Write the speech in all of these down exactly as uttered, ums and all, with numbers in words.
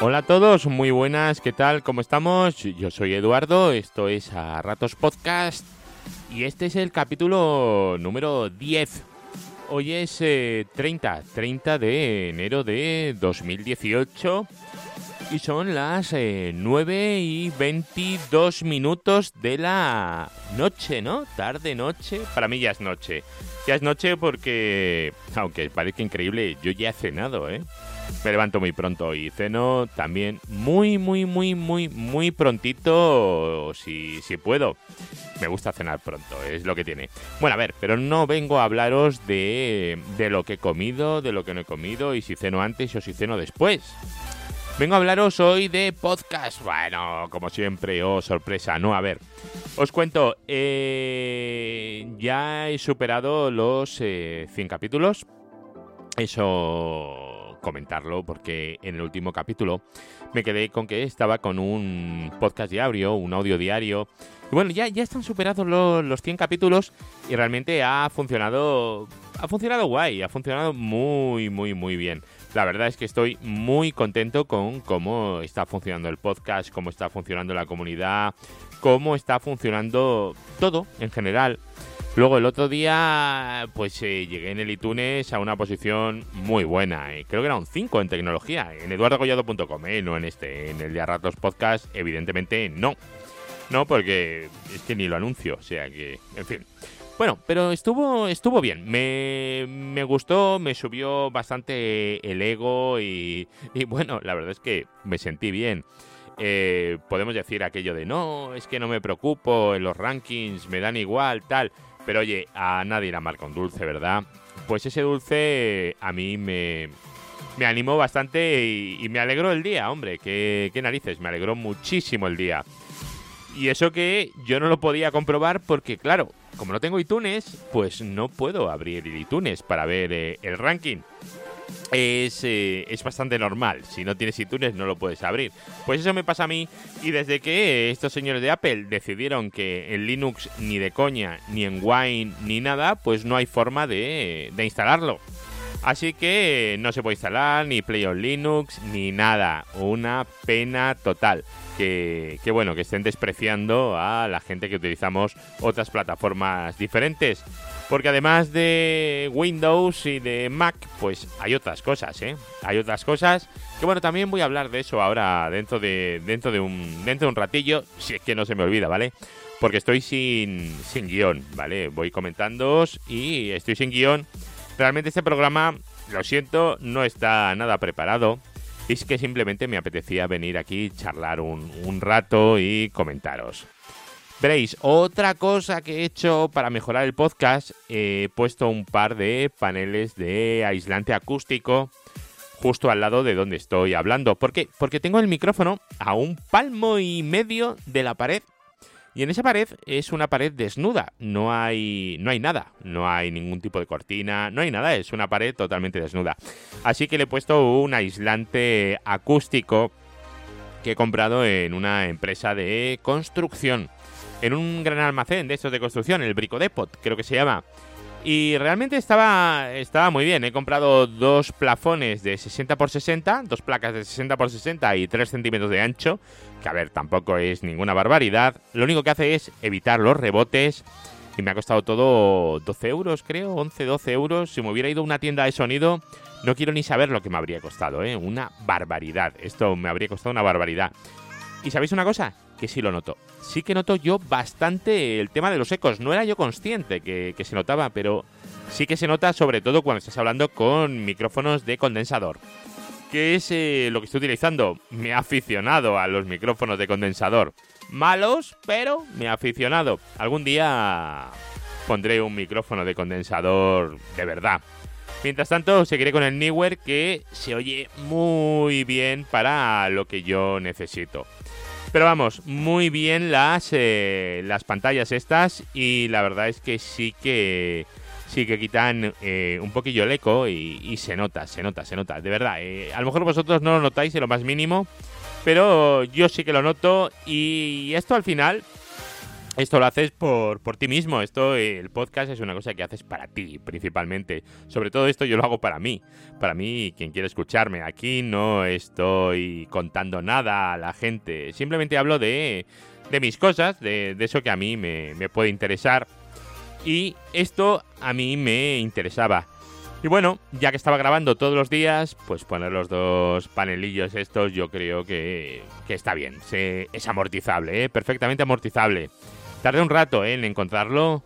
Hola a todos, muy buenas, ¿qué tal? ¿Cómo estamos? Yo soy Eduardo, esto es A Ratos Podcast y este es el capítulo número diez. Hoy es eh, treinta, treinta de enero de dos mil dieciocho y son las eh, nueve y veintidós minutos de la noche, ¿no? Tarde-noche, para mí ya es noche. Ya es noche porque, aunque parezca increíble, yo ya he cenado, ¿eh? Me levanto muy pronto y ceno también muy, muy, muy, muy, muy prontito, si, si puedo. Me gusta cenar pronto, es lo que tiene. Bueno, a ver, pero no vengo a hablaros de, de lo que he comido, de lo que no he comido y si ceno antes o si ceno después. Vengo a hablaros hoy de podcast. Bueno, como siempre, oh, sorpresa. No, a ver, os cuento, eh, ya he superado los eh, cien capítulos. Eso comentarlo porque en el último capítulo me quedé con que estaba con un podcast diario, un audio diario. Y bueno, ya, ya están superados los, los cien capítulos y realmente ha funcionado, ha funcionado guay, ha funcionado muy, muy, muy bien. La verdad es que estoy muy contento con cómo está funcionando el podcast, cómo está funcionando la comunidad, cómo está funcionando todo en general. Luego el otro día pues eh, llegué en el iTunes a una posición muy buena, eh. creo que era un cinco en tecnología, en eduardo collado punto com, eh, no en este, en el de A Ratos Podcast, evidentemente no, no porque es que ni lo anuncio, o sea que, en fin. Bueno, pero estuvo estuvo bien, me, me gustó, me subió bastante el ego y, y bueno, la verdad es que me sentí bien. Eh, podemos decir aquello de no, es que no me preocupo, en los rankings me dan igual, tal... Pero oye, a nadie la marca un dulce, ¿verdad? Pues ese dulce a mí me, me animó bastante y, y me alegró el día, hombre. ¿Qué, qué narices, me alegró muchísimo el día. Y eso que yo no lo podía comprobar porque, claro, como no tengo iTunes, pues no puedo abrir el iTunes para ver eh, el ranking. Es, eh, es bastante normal. Si no tienes iTunes no lo puedes abrir. Pues eso me pasa a mí. Y desde que estos señores de Apple decidieron que en Linux ni de coña, ni en Wine, ni nada, pues no hay forma de, de instalarlo. Así que no se puede instalar ni Play on Linux ni nada. Una pena total. Que, que bueno, que estén despreciando a la gente que utilizamos otras plataformas diferentes. Porque además de Windows y de Mac, pues hay otras cosas, ¿eh? Hay otras cosas que, bueno, también voy a hablar de eso ahora dentro de dentro de un dentro de un ratillo, si es que no se me olvida, ¿vale? Porque estoy sin, sin guión, ¿vale? Voy comentándoos y estoy sin guión. Realmente este programa, lo siento, no está nada preparado. Es que simplemente me apetecía venir aquí, charlar un, un rato y comentaros. Veréis, otra cosa que he hecho para mejorar el podcast, eh, he puesto un par de paneles de aislante acústico justo al lado de donde estoy hablando. ¿Por qué? Porque tengo el micrófono a un palmo y medio de la pared. Y en esa pared es una pared desnuda, no hay, no hay nada, no hay ningún tipo de cortina, no hay nada, es una pared totalmente desnuda. Así que le he puesto un aislante acústico que he comprado en una empresa de construcción. En un gran almacén de estos de construcción, el Bricodepot, creo que se llama. Y realmente estaba, estaba muy bien. He comprado dos plafones de sesenta por sesenta, dos placas de sesenta por sesenta y tres centímetros de ancho, que a ver, tampoco es ninguna barbaridad. Lo único que hace es evitar los rebotes y me ha costado todo doce euros, creo, once, doce euros. Si me hubiera ido a una tienda de sonido, no quiero ni saber lo que me habría costado, ¿eh? Una barbaridad. Esto me habría costado una barbaridad. ¿Y sabéis una cosa? Que sí lo noto. Sí que noto yo bastante el tema de los ecos. No era yo consciente que, que se notaba, pero sí que se nota sobre todo cuando estás hablando con micrófonos de condensador. ¿Qué es eh, lo que estoy utilizando? Me he aficionado a los micrófonos de condensador. Malos, pero me he aficionado. Algún día pondré un micrófono de condensador de verdad. Mientras tanto, seguiré con el Neewer, que se oye muy bien para lo que yo necesito. Pero vamos, muy bien las, eh, las pantallas estas y la verdad es que sí que sí que quitan eh, un poquillo el eco y, y se nota, se nota, se nota, de verdad. Eh, a lo mejor vosotros no lo notáis en lo más mínimo, pero yo sí que lo noto y esto al final esto lo haces por, por ti mismo. Esto, el podcast es una cosa que haces para ti, principalmente. Sobre todo esto yo lo hago para mí. Para mí, quien quiere escucharme. Aquí no estoy contando nada a la gente. Simplemente hablo de, de mis cosas, de, de eso que a mí me, me puede interesar. Y esto a mí me interesaba. Y bueno, ya que estaba grabando todos los días, pues poner los dos panelillos estos yo creo que, que está bien. Se, es amortizable, ¿eh? Perfectamente amortizable. Tardé un rato ¿eh? en encontrarlo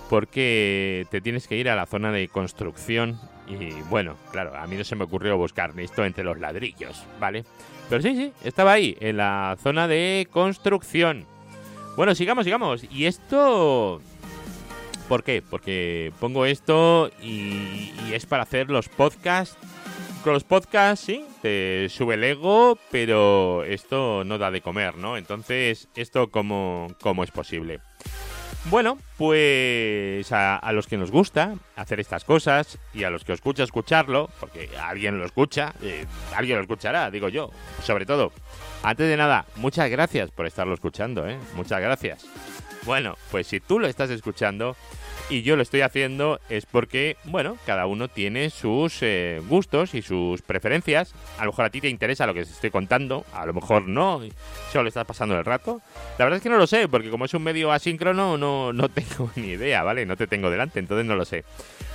porque te tienes que ir a la zona de construcción y bueno, claro, a mí no se me ocurrió buscar esto entre los ladrillos, ¿vale? Pero sí, sí, estaba ahí, en la zona de construcción. Bueno, sigamos, sigamos. Y esto... ¿Por qué? Porque pongo esto y, y es para hacer los podcasts. Con los podcasts, sí, te sube el ego, pero esto no da de comer, ¿no? Entonces, ¿esto cómo, cómo es posible? Bueno, pues a, a los que nos gusta hacer estas cosas y a los que os escucha escucharlo, porque alguien lo escucha, eh, alguien lo escuchará, digo yo, sobre todo. Antes de nada, muchas gracias por estarlo escuchando, ¿eh? Muchas gracias. Bueno, pues si tú lo estás escuchando y yo lo estoy haciendo es porque, bueno, cada uno tiene sus eh, gustos y sus preferencias. A lo mejor a ti te interesa lo que te estoy contando, a lo mejor no, solo estás pasando el rato. La verdad es que no lo sé, porque como es un medio asíncrono no, no tengo ni idea, ¿vale? No te tengo delante, entonces no lo sé.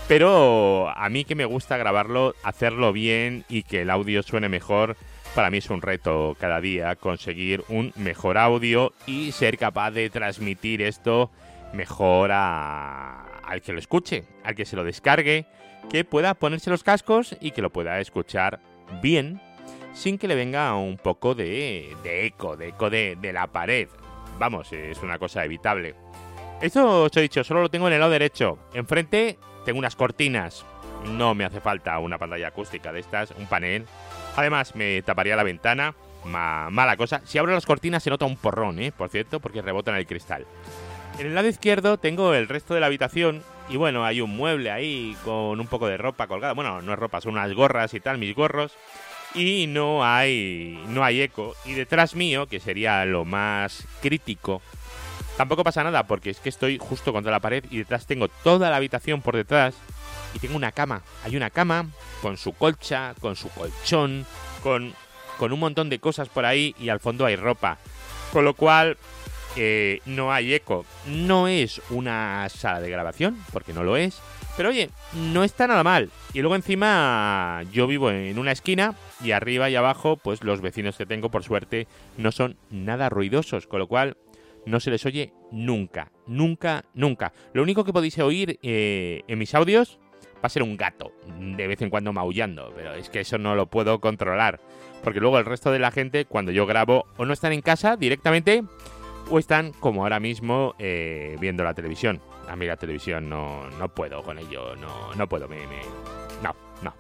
Pero a mí que me gusta grabarlo, hacerlo bien y que el audio suene mejor. Para mí es un reto cada día conseguir un mejor audio y ser capaz de transmitir esto mejor a, al que lo escuche, al que se lo descargue, que pueda ponerse los cascos y que lo pueda escuchar bien sin que le venga un poco de, de eco, de eco de, de la pared. Vamos, es una cosa evitable. Esto os he dicho, solo lo tengo en el lado derecho. Enfrente tengo unas cortinas. No me hace falta una pantalla acústica de estas, un panel. Además, me taparía la ventana. Ma- mala cosa. Si abro las cortinas se nota un porrón, ¿eh? Por cierto, porque rebota en el cristal. En el lado izquierdo tengo el resto de la habitación. Y bueno, hay un mueble ahí con un poco de ropa colgada. Bueno, no es ropa, son unas gorras y tal, mis gorros. Y no hay, no hay eco. Y detrás mío, que sería lo más crítico, tampoco pasa nada porque es que estoy justo contra la pared y detrás tengo toda la habitación por detrás. Y tengo una cama. Hay una cama con su colcha, con su colchón, con, con un montón de cosas por ahí y al fondo hay ropa. Con lo cual eh, no hay eco. No es una sala de grabación, porque no lo es. Pero oye, no está nada mal. Y luego encima yo vivo en una esquina y arriba y abajo pues los vecinos que tengo por suerte no son nada ruidosos. Con lo cual no se les oye nunca, nunca, nunca. Lo único que podéis oír eh, en mis audios va a ser un gato, de vez en cuando maullando, pero es que eso no lo puedo controlar, porque luego el resto de la gente, cuando yo grabo, o no están en casa directamente, o están, como ahora mismo, eh, viendo la televisión. A mí la televisión no, no puedo con ello, no, no puedo, me, me, no, no.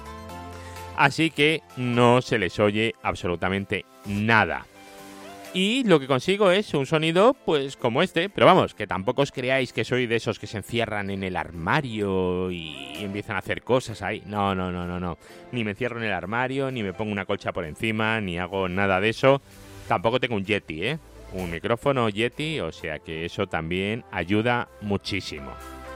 Así que no se les oye absolutamente nada. Y lo que consigo es un sonido, pues, como este. Pero vamos, que tampoco os creáis que soy de esos que se encierran en el armario y empiezan a hacer cosas ahí. No, no, no, no, no. Ni me encierro en el armario, ni me pongo una colcha por encima, ni hago nada de eso. Tampoco tengo un Yeti, ¿eh? Un micrófono Yeti, o sea que eso también ayuda muchísimo.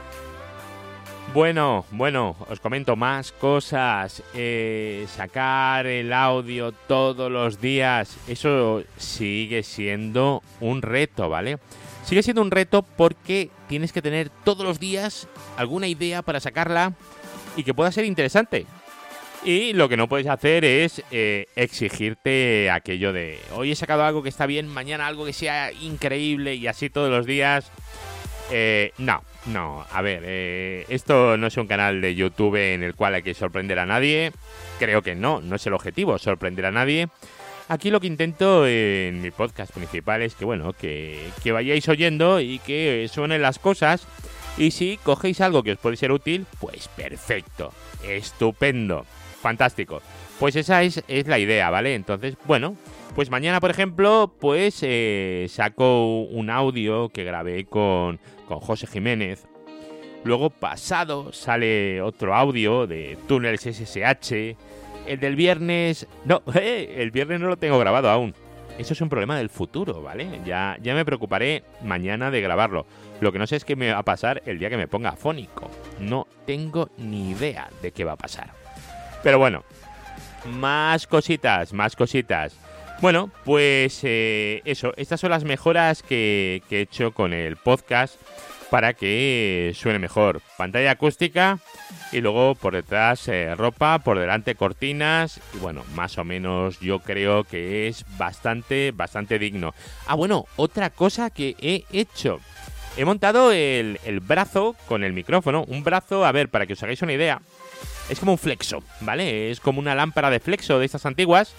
Bueno, bueno, os comento más cosas. Eh, sacar el audio todos los días, eso sigue siendo un reto, ¿vale? Sigue siendo un reto porque tienes que tener todos los días alguna idea para sacarla y que pueda ser interesante. Y lo que no puedes hacer es eh, exigirte aquello de hoy he sacado algo que está bien, mañana algo que sea increíble y así todos los días. Eh, no, no, a ver, eh, esto no es un canal de YouTube en el cual hay que sorprender a nadie. Creo que no, no es el objetivo, sorprender a nadie. Aquí lo que intento en mi podcast principal es que, bueno, que, que vayáis oyendo y que suenen las cosas. Y si cogéis algo que os puede ser útil, pues perfecto, estupendo, fantástico. Pues esa es, es la idea, ¿vale? Entonces, bueno, pues mañana, por ejemplo, pues eh, saco un audio que grabé con, con José Jiménez. Luego, pasado, sale otro audio de Túneles S S H. El del viernes... No, eh, el viernes no lo tengo grabado aún. eso es un problema del futuro, ¿vale? Ya, ya me preocuparé mañana de grabarlo. Lo que no sé es qué me va a pasar el día que me ponga afónico. No tengo ni idea de qué va a pasar. Pero bueno, más cositas, más cositas. Bueno, pues eh, eso, estas son las mejoras que, que he hecho con el podcast para que suene mejor. Pantalla acústica y luego por detrás eh, ropa, por delante cortinas y bueno, más o menos yo creo que es bastante, bastante digno. Ah, bueno, otra cosa que he hecho. He montado el, el brazo con el micrófono. Un brazo, a ver, para que os hagáis una idea, es como un flexo, ¿vale? Es como una lámpara de flexo de estas antiguas,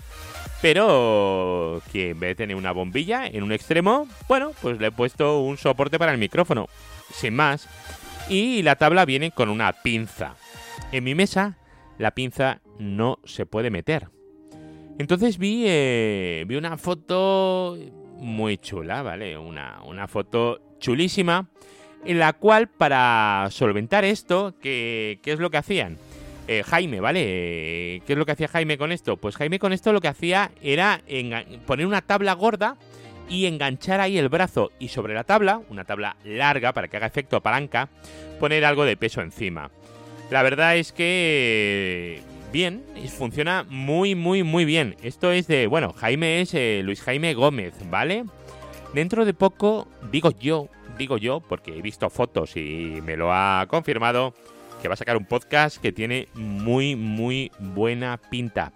pero que en vez de tener una bombilla en un extremo, bueno, pues le he puesto un soporte para el micrófono, sin más. Y la tabla viene con una pinza. En mi mesa, la pinza no se puede meter. Entonces vi, eh, vi una foto muy chula, ¿vale? Una, una foto chulísima, en la cual para solventar esto, ¿qué, qué es lo que hacían? Eh, Jaime, ¿vale? ¿Qué es lo que hacía Jaime con esto? Pues Jaime con esto lo que hacía era poner una tabla gorda y enganchar ahí el brazo y sobre la tabla, una tabla larga para que haga efecto palanca, poner algo de peso encima. La verdad es que bien, funciona muy muy muy bien. Esto es de, bueno, Jaime es eh, Luis Jaime Gómez, ¿vale? Dentro de poco, digo yo, digo yo, porque he visto fotos y me lo ha confirmado, que va a sacar un podcast que tiene muy, muy buena pinta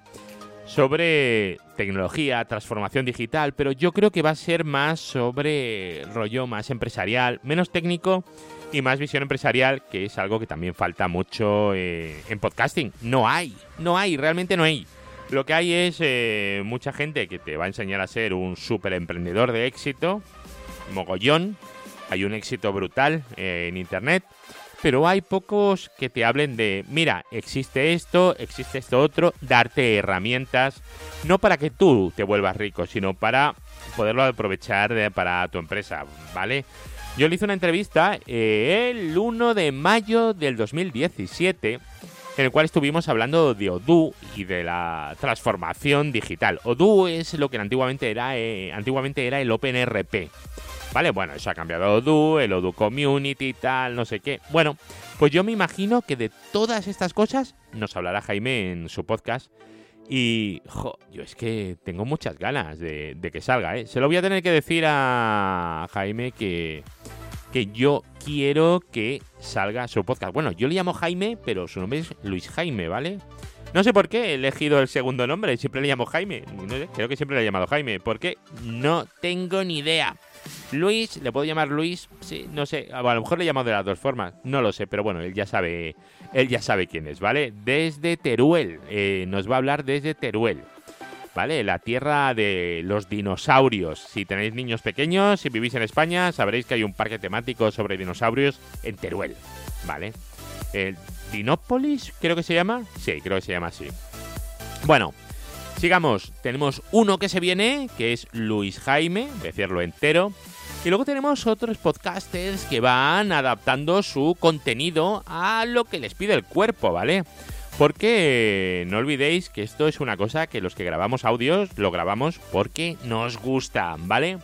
sobre tecnología, transformación digital, pero yo creo que va a ser más sobre rollo más empresarial, menos técnico y más visión empresarial, que es algo que también falta mucho eh, en podcasting. No hay, no hay, realmente no hay. Lo que hay es eh, mucha gente que te va a enseñar a ser un súper emprendedor de éxito, mogollón, hay un éxito brutal eh, en internet, pero hay pocos que te hablen de, mira, existe esto, existe esto otro, darte herramientas, no para que tú te vuelvas rico, sino para poderlo aprovechar de, para tu empresa, ¿vale? Yo le hice una entrevista eh, el uno de mayo del dos mil diecisiete, en el cual estuvimos hablando de Odoo y de la transformación digital. Odoo es lo que antiguamente era, eh, antiguamente era el OpenRP. Vale, bueno, eso ha cambiado a Odoo, el Odoo Community y tal, no sé qué. Bueno, pues yo me imagino que de todas estas cosas nos hablará Jaime en su podcast. Y, jo, yo es que tengo muchas ganas de, de que salga, ¿eh? Se lo voy a tener que decir a Jaime que, que yo quiero que salga su podcast. Bueno, yo le llamo Jaime, pero su nombre es Luis Jaime, ¿vale? No sé por qué he elegido el segundo nombre, siempre le llamo Jaime. No sé, creo que siempre le he llamado Jaime. ¿Por qué? No tengo ni idea. Luis, ¿le puedo llamar Luis? Sí, no sé, a lo mejor le he llamado de las dos formas, no lo sé, pero bueno, él ya sabe, él ya sabe quién es, ¿vale? Desde Teruel, eh, nos va a hablar desde Teruel, ¿vale? La tierra de los dinosaurios. Si tenéis niños pequeños, si vivís en España, sabréis que hay un parque temático sobre dinosaurios en Teruel, ¿vale? El Dinópolis, creo que se llama, sí, creo que se llama así. Bueno, sigamos, tenemos uno que se viene, que es Luis Jaime, decirlo entero. Y luego tenemos otros podcasters que van adaptando su contenido a lo que les pide el cuerpo, ¿vale? Porque no olvidéis que esto es una cosa que los que grabamos audios lo grabamos porque nos gusta, ¿vale?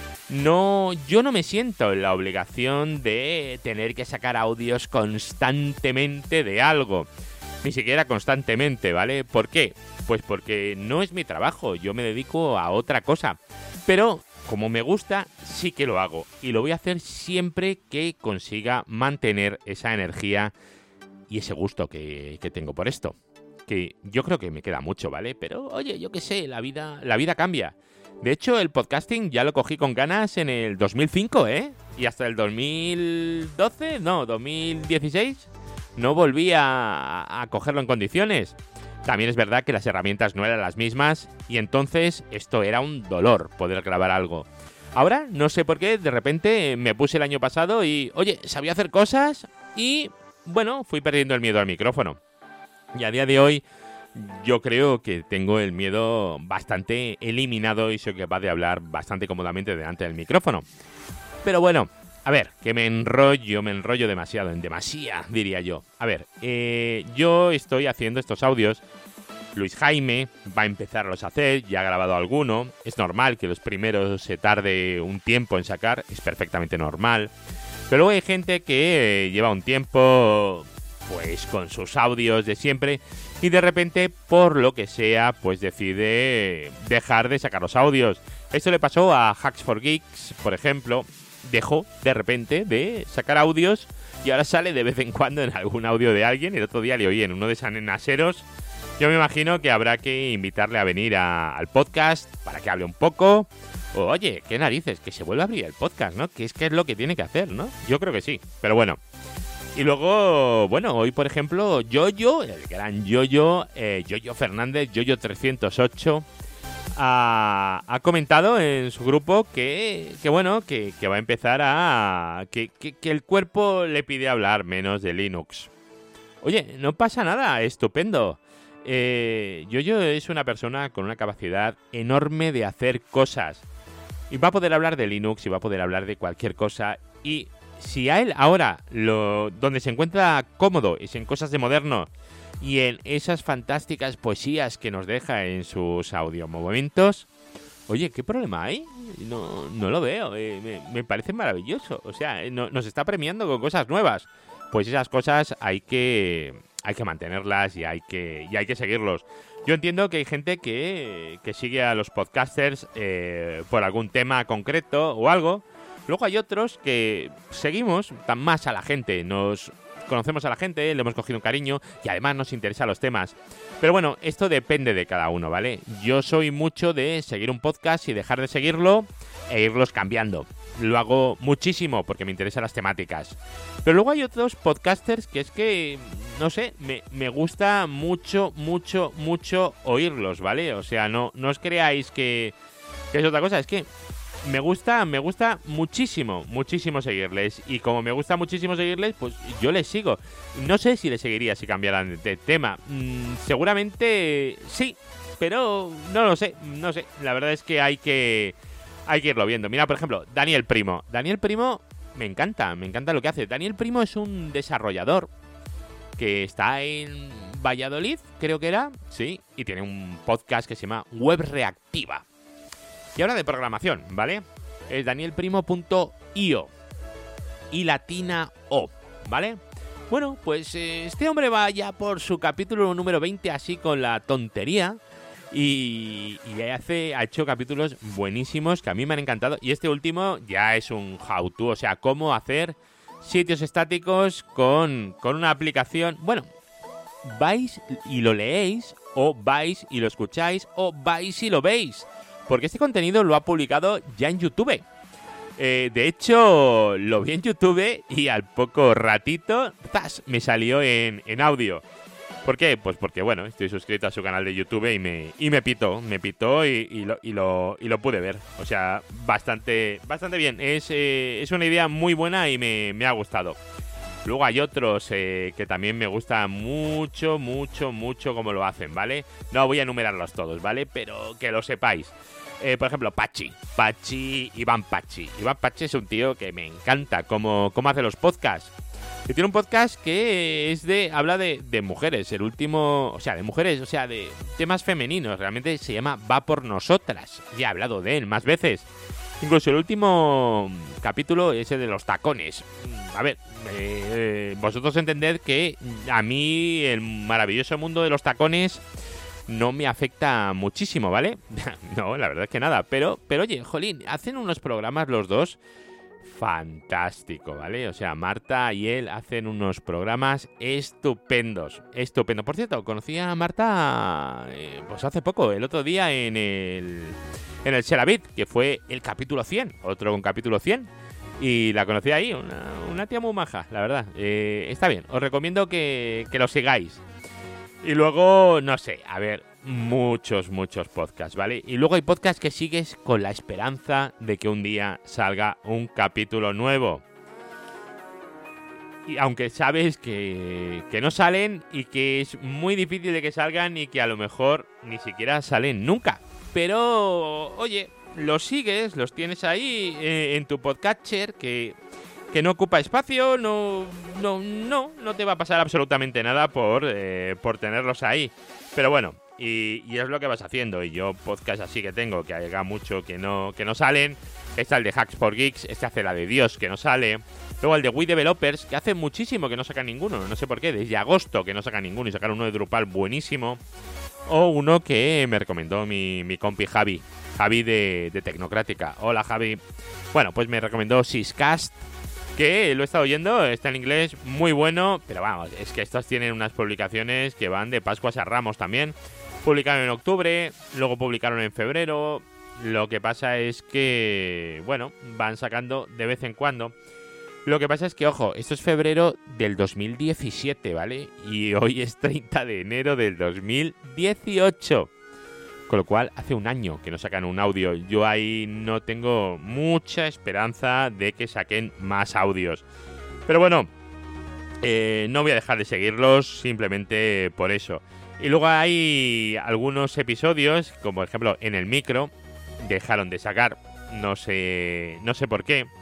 No, yo no me siento en la obligación de tener que sacar audios constantemente de algo. Ni siquiera constantemente, ¿vale? ¿Por qué? Pues porque no es mi trabajo, yo me dedico a otra cosa. Pero como me gusta, sí que lo hago. Y lo voy a hacer siempre que consiga mantener esa energía y ese gusto que, que tengo por esto. Que yo creo que me queda mucho, ¿vale? Pero oye, yo qué sé, la vida, la vida cambia. De hecho, el podcasting ya lo cogí con ganas en el dos mil cinco, ¿eh? Y hasta el dos mil doce, no, dos mil dieciséis... no volví a, a cogerlo en condiciones. También es verdad que las herramientas no eran las mismas y entonces esto era un dolor poder grabar algo. Ahora, no sé por qué, de repente me puse el año pasado y, oye, sabía hacer cosas y, bueno, fui perdiendo el miedo al micrófono. Y a día de hoy yo creo que tengo el miedo bastante eliminado y soy capaz de hablar bastante cómodamente delante del micrófono. Pero bueno, a ver, que me enrollo, me enrollo demasiado, en demasía, diría yo. A ver, eh, yo estoy haciendo estos audios Luis Jaime va a empezarlos a hacer, ya ha grabado alguno. Es normal que los primeros se tarde un tiempo en sacar, es perfectamente normal. Pero luego hay gente que eh, lleva un tiempo pues con sus audios de siempre y de repente, por lo que sea, pues decide dejar de sacar los audios. Esto le pasó a Hacks for Geeks, por ejemplo. Dejó de repente de sacar audios y ahora sale de vez en cuando en algún audio de alguien. El otro día le oí en uno de San Enaseros. Yo me imagino que habrá que invitarle a venir a, al podcast para que hable un poco. O, oye, qué narices, que se vuelva a abrir el podcast, ¿no? Que es que es lo que tiene que hacer, ¿no? Yo creo que sí, pero bueno. Y luego, bueno, hoy por ejemplo, Yoyo, el gran Yoyo, eh, Yoyo Fernández, Yoyo trescientos ocho, ha, ha comentado en su grupo que, que bueno, que, que va a empezar a... Que, que, que el cuerpo le pide hablar menos de Linux. Oye, no pasa nada, estupendo. Eh, Yoyo es una persona con una capacidad enorme de hacer cosas. Y va a poder hablar de Linux y va a poder hablar de cualquier cosa. Y si a él ahora, lo, donde se encuentra cómodo, es en cosas de moderno y en esas fantásticas poesías que nos deja en sus audiomomentos, oye, ¿qué problema hay? No, no lo veo, eh, me, me parece maravilloso. O sea, no, nos está premiando con cosas nuevas. Pues esas cosas hay que, hay que mantenerlas y hay que, y hay que seguirlos. Yo entiendo que hay gente que, que sigue a los podcasters eh, por algún tema concreto o algo. Luego hay otros que seguimos tan más a la gente, nos conocemos a la gente, le hemos cogido un cariño y además nos interesan los temas. Pero bueno, esto depende de cada uno, ¿vale? Yo soy mucho de seguir un podcast y dejar de seguirlo e irlos cambiando. Lo hago muchísimo porque me interesan las temáticas. Pero luego hay otros podcasters que es que, no sé, me, me gusta mucho, mucho, mucho oírlos, ¿vale? O sea, no, no os creáis que, que es otra cosa, es que me gusta, me gusta muchísimo, muchísimo seguirles. Y como me gusta muchísimo seguirles, pues yo les sigo. No sé si les seguiría si cambiaran de tema. Mm, seguramente sí, pero no lo sé, no sé. La verdad es que hay que, hay que irlo viendo. Mira, por ejemplo, Daniel Primo. Daniel Primo me encanta, me encanta lo que hace. Daniel Primo es un desarrollador que está en Valladolid, creo que era, sí, y tiene un podcast que se llama Web Reactiva. Y ahora de programación, ¿vale? Es daniel primo punto io y latina O, ¿vale? Bueno, pues eh, este hombre va ya por su capítulo número veinte así con la tontería y, y hace, ha hecho capítulos buenísimos que a mí me han encantado. Y este último ya es un how-to, o sea, cómo hacer sitios estáticos con, con una aplicación. Bueno, vais y lo leéis, o vais y lo escucháis, o vais y lo veis. Porque este contenido lo ha publicado ya en YouTube. Eh, de hecho, lo vi en YouTube y al poco ratito, ¡zas!, me salió en, en audio. ¿Por qué? Pues porque, bueno, estoy suscrito a su canal de YouTube y me, y me pitó, me pitó y, y, lo, y, lo, y lo pude ver. O sea, bastante, bastante bien. Es, eh, es una idea muy buena y me, me ha gustado. Luego hay otros eh, que también me gusta mucho, mucho, mucho cómo lo hacen, ¿vale? No voy a enumerarlos todos, ¿vale? Pero que lo sepáis. Eh, por ejemplo, Pachi. Pachi, Iván Pachi. Iván Pachi es un tío que me encanta cómo, cómo hace los podcasts. Y tiene un podcast que es de habla de, de mujeres. El último, o sea, de mujeres, o sea, de temas femeninos. Realmente se llama Va por Nosotras. Ya he hablado de él más veces. Incluso el último capítulo, ese de los tacones. A ver, eh, vosotros entended que a mí el maravilloso mundo de los tacones no me afecta muchísimo, ¿vale? No, la verdad es que nada. Pero, pero oye, jolín, hacen unos programas los dos fantástico, ¿vale? O sea, Marta y él hacen unos programas estupendos, estupendo. Por cierto, conocí a Marta eh, pues hace poco, el otro día en el en el Xeravit, que fue el capítulo cien, otro con capítulo cien. Y la conocí ahí, una, una tía muy maja, la verdad. Eh, está bien, os recomiendo que, que lo sigáis. Y luego, no sé, a ver, muchos, muchos podcasts, ¿vale? Y luego hay podcasts que sigues con la esperanza de que un día salga un capítulo nuevo. Y aunque sabes que, que no salen y que es muy difícil de que salgan y que a lo mejor ni siquiera salen nunca. Pero, oye, los sigues, los tienes ahí eh, en tu podcatcher que... que no ocupa espacio, no, no, no, no te va a pasar absolutamente nada por, eh, por tenerlos ahí. Pero bueno, y, y es lo que vas haciendo. Y yo podcast así que tengo, que haga mucho que no, que no salen. Está el de Hacks for Geeks, este hace la de Dios, que no sale. Luego el de We Developers, que hace muchísimo que no sacan ninguno, no sé por qué, desde agosto que no sacan ninguno y sacaron uno de Drupal buenísimo. O uno que me recomendó mi, mi compi Javi, Javi de, de Tecnocrática. Hola Javi. Bueno, pues me recomendó Syscast, que lo he estado oyendo, está en inglés, muy bueno, pero vamos, es que estos tienen unas publicaciones que van de Pascuas a Ramos también. Publicaron en octubre, luego publicaron en febrero. Lo que pasa es que, bueno, van sacando de vez en cuando. Lo que pasa es que, ojo, esto es febrero del dos mil diecisiete, ¿vale? Y hoy es treinta de enero del dos mil dieciocho. Con lo cual, hace un año que no sacan un audio. Yo ahí no tengo mucha esperanza de que saquen más audios. Pero bueno, eh, no voy a dejar de seguirlos simplemente por eso. Y luego hay algunos episodios, como por ejemplo en el micro, dejaron de sacar, no sé, no sé por qué.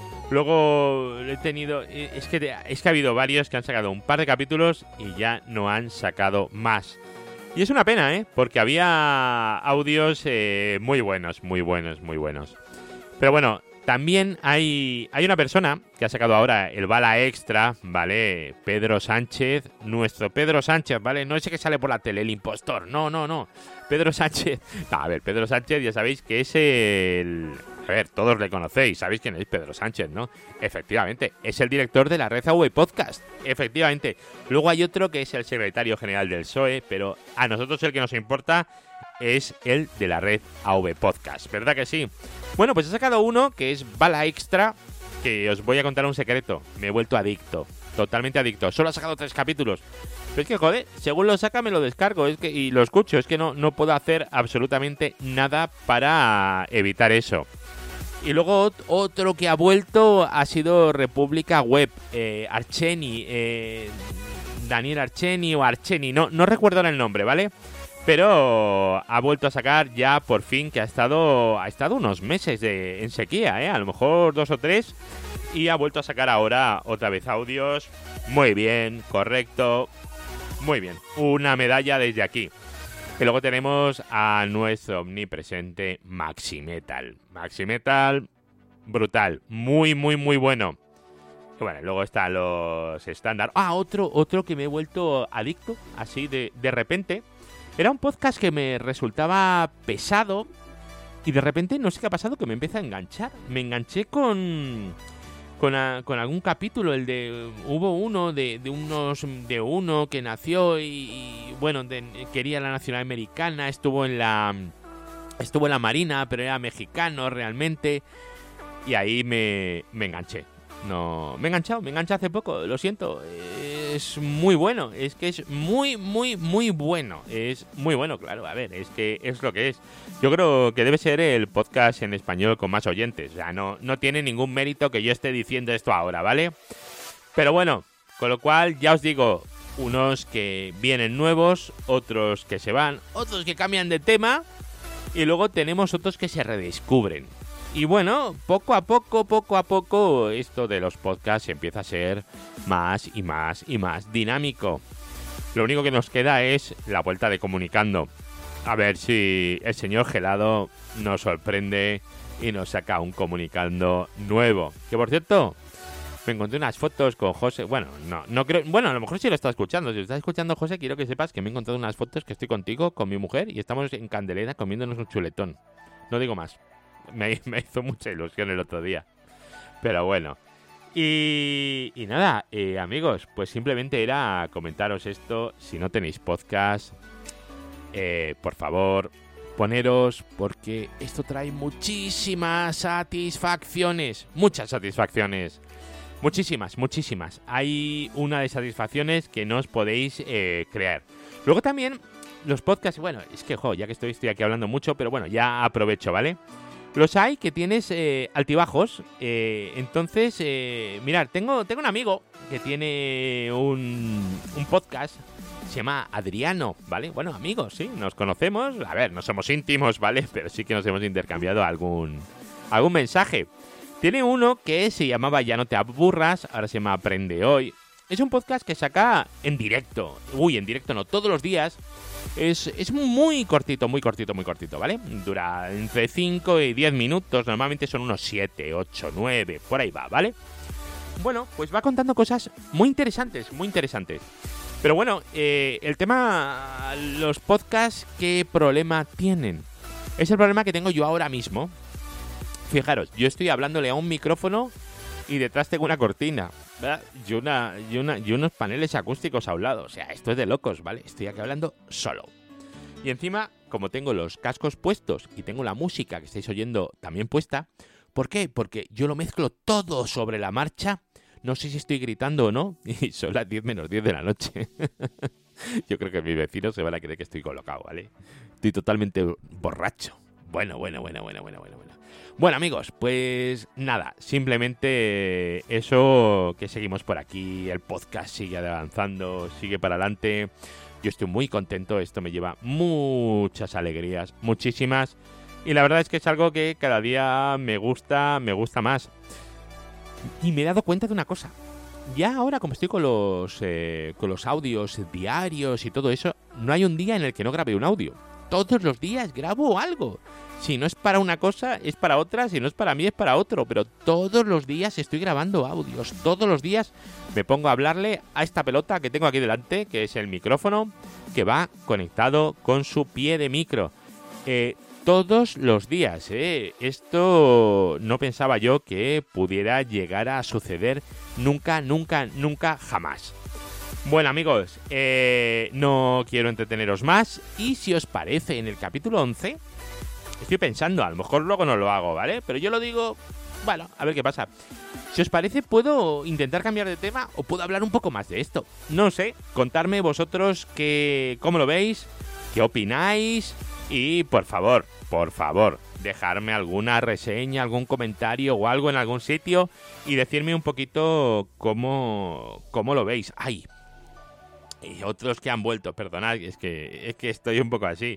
Luego he tenido, es que, es que ha habido varios que han sacado un par de capítulos y ya no han sacado más. Y es una pena, ¿eh? Porque había audios eh, muy buenos, muy buenos, muy buenos. Pero bueno, también hay, hay una persona que ha sacado ahora el Bala Extra, ¿vale? Pedro Sánchez, nuestro Pedro Sánchez, ¿vale? No ese que sale por la tele, el impostor, no, no, no. Pedro Sánchez, no, a ver, Pedro Sánchez ya sabéis que es el... A ver, todos le conocéis, sabéis quién es Pedro Sánchez, ¿no? Efectivamente, es el director de la Red A V Podcast, efectivamente. Luego hay otro que es el secretario general del P S O E, pero a nosotros el que nos importa es el de la Red A V Podcast, ¿verdad que sí? Bueno, pues he sacado uno que es Bala Extra, que os voy a contar un secreto. Me he vuelto adicto, totalmente adicto. Solo ha sacado tres capítulos. Pero es que, joder, según lo saca me lo descargo es que, y lo escucho. Es que no, no puedo hacer absolutamente nada para evitar eso. Y luego otro que ha vuelto ha sido República Web, eh, Archeni, eh, Daniel Archeni o Archeni, no, no recuerdo ahora el nombre, ¿vale? Pero ha vuelto a sacar ya por fin, que ha estado ha estado unos meses de, en sequía, ¿eh? A lo mejor dos o tres, y ha vuelto a sacar ahora otra vez audios. Muy bien, correcto, muy bien, una medalla desde aquí. Y luego tenemos a nuestro omnipresente Maximetal. Maximetal, brutal, muy, muy, muy bueno. Y bueno, luego están los estándar. Ah, otro, otro que me he vuelto adicto, así de, de repente. Era un podcast que me resultaba pesado y de repente no sé qué ha pasado, que me empieza a enganchar. Me enganché con... Con, a, con algún capítulo, el de hubo uno de, de unos de uno que nació y, y bueno, de, quería la nacionalidad americana, estuvo en la estuvo en la marina, pero era mexicano realmente, y ahí me, me enganché. No, me he enganchado, me enganché hace poco, lo siento. Es muy bueno, es que es muy, muy, muy bueno. Es muy bueno, claro, a ver, es que es lo que es. Yo creo que debe ser el podcast en español con más oyentes. O sea, no, no tiene ningún mérito que yo esté diciendo esto ahora, ¿vale? Pero bueno, con lo cual ya os digo, unos que vienen nuevos, otros que se van, otros que cambian de tema, y luego tenemos otros que se redescubren. Y bueno, poco a poco, poco a poco, esto de los podcasts empieza a ser más y más y más dinámico. Lo único que nos queda es la vuelta de Comunicando. A ver si el señor Gelado nos sorprende y nos saca un Comunicando nuevo. Que por cierto, me encontré unas fotos con José. Bueno, no, no creo. Bueno, a lo mejor sí lo está escuchando. Si lo está escuchando, José, quiero que sepas que me he encontrado unas fotos que estoy contigo, con mi mujer, y estamos en Candelera comiéndonos un chuletón. No digo más. Me, me hizo mucha ilusión el otro día. Pero bueno. Y, y nada, eh, amigos, pues simplemente era comentaros esto. Si no tenéis podcast, eh, por favor, poneros, porque esto trae muchísimas satisfacciones. Muchas satisfacciones. Muchísimas, muchísimas. Hay una de satisfacciones que no os podéis eh, creer. Luego también los podcasts, bueno, es que, jo, ya que estoy, estoy aquí hablando mucho, pero bueno, ya aprovecho, ¿vale? Los hay que tienes eh, altibajos. Eh, entonces, eh, mirad, tengo, tengo un amigo que tiene un, un podcast. Se llama Adriano, ¿vale? Bueno, amigos, sí, nos conocemos. A ver, no somos íntimos, ¿vale? Pero sí que nos hemos intercambiado algún, algún mensaje. Tiene uno que se llamaba Ya no te aburras, ahora se llama Aprende Hoy. Es un podcast que saca en directo. Uy, en directo no, todos los días. Es, es muy cortito, muy cortito, muy cortito, ¿vale? Dura entre cinco y diez minutos, normalmente son unos siete, ocho, nueve, por ahí va, ¿vale? Bueno, pues va contando cosas muy interesantes, muy interesantes. Pero bueno, eh, el tema, los podcasts, ¿qué problema tienen? Es el problema que tengo yo ahora mismo. Fijaros, yo estoy hablándole a un micrófono y detrás tengo una cortina, ¿verdad? Y, una, y, una, y unos paneles acústicos a un lado. O sea, esto es de locos, ¿vale? Estoy aquí hablando solo. Y encima, como tengo los cascos puestos y tengo la música que estáis oyendo también puesta, ¿por qué? Porque yo lo mezclo todo sobre la marcha. No sé si estoy gritando o no, y son las diez menos diez de la noche. Yo creo que mis vecinos se van a creer que estoy colocado, ¿vale? Estoy totalmente borracho. Bueno, bueno, bueno, bueno, bueno, bueno, bueno. Bueno, amigos, pues nada, simplemente eso, que seguimos por aquí, el podcast sigue avanzando, sigue para adelante. Yo estoy muy contento, esto me lleva muchas alegrías, muchísimas. Y la verdad es que es algo que cada día me gusta, me gusta más. Y me he dado cuenta de una cosa. Ya ahora, como estoy con los, eh, con los audios diarios y todo eso, no hay un día en el que no grabe un audio. Todos los días grabo algo. Si no es para una cosa, es para otra. Si no es para mí, es para otro. Pero todos los días estoy grabando audios. Todos los días me pongo a hablarle a esta pelota que tengo aquí delante, que es el micrófono, que va conectado con su pie de micro. Eh... Todos los días, ¿eh? Esto no pensaba yo que pudiera llegar a suceder nunca, nunca, nunca, jamás. Bueno, amigos, eh, no quiero entreteneros más. Y si os parece, en el capítulo once, estoy pensando, a lo mejor luego no lo hago, ¿vale? Pero yo lo digo, bueno, a ver qué pasa. Si os parece, puedo intentar cambiar de tema o puedo hablar un poco más de esto. No sé, contadme vosotros que, cómo lo veis, qué opináis. Y por favor, por favor, dejarme alguna reseña, algún comentario o algo en algún sitio y decirme un poquito cómo, cómo lo veis. ¡Ay! Y otros que han vuelto, perdonad, es que, es que estoy un poco así.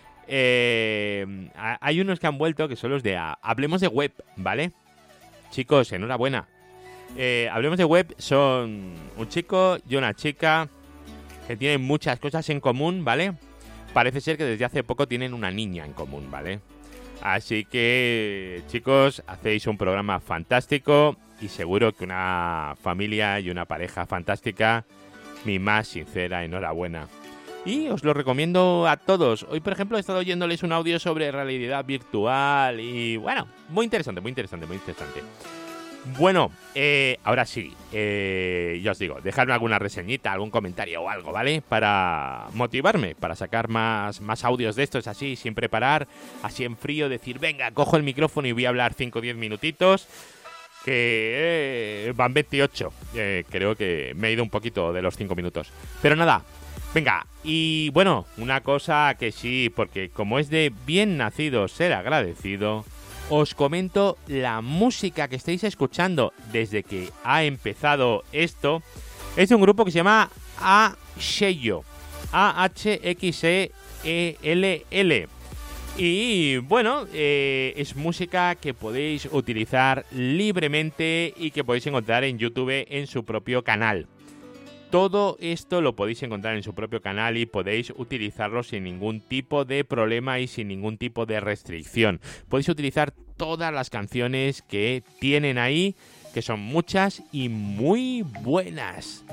Eh, hay unos que han vuelto que son los de a, Hablemos de Web, ¿vale? Chicos, enhorabuena. Eh, Hablemos de Web son un chico y una chica que tienen muchas cosas en común, ¿vale? Parece ser que desde hace poco tienen una niña en común, ¿vale? Así que, chicos, hacéis un programa fantástico y seguro que una familia y una pareja fantástica. Mi más sincera enhorabuena. Y os lo recomiendo a todos. Hoy, por ejemplo, he estado oyéndoles un audio sobre realidad virtual y, bueno, muy interesante, muy interesante, muy interesante. Bueno, eh, ahora sí, eh, ya os digo, dejadme alguna reseñita, algún comentario o algo, ¿vale? Para motivarme, para sacar más, más audios de estos así, sin preparar, así en frío, decir, venga, cojo el micrófono y voy a hablar cinco o diez minutitos, que eh, van veintiocho, eh, creo que me he ido un poquito de los cinco minutos. Pero nada, venga, y bueno, una cosa que sí, porque como es de bien nacido ser agradecido, os comento la música que estáis escuchando desde que ha empezado esto. Es de un grupo que se llama Axello. A H X E L L. Y bueno, eh, es música que podéis utilizar libremente y que podéis encontrar en YouTube en su propio canal. Todo esto lo podéis encontrar en su propio canal y podéis utilizarlo sin ningún tipo de problema y sin ningún tipo de restricción. Podéis utilizar todas las canciones que tienen ahí, que son muchas y muy buenas.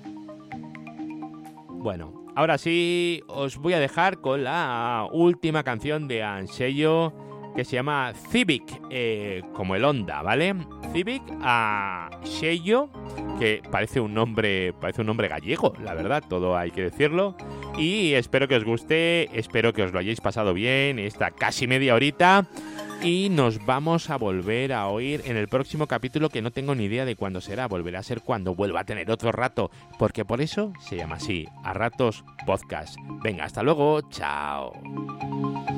Bueno, ahora sí os voy a dejar con la última canción de Axello, que se llama Civic, eh, como el Honda, ¿vale? Civic Axello, que parece un nombre, parece un nombre gallego, la verdad, todo hay que decirlo. Y espero que os guste, espero que os lo hayáis pasado bien esta casi media horita. Y nos vamos a volver a oír en el próximo capítulo, que no tengo ni idea de cuándo será. Volverá a ser cuando vuelva a tener otro rato, porque por eso se llama así, A Ratos Podcast. Venga, hasta luego, chao.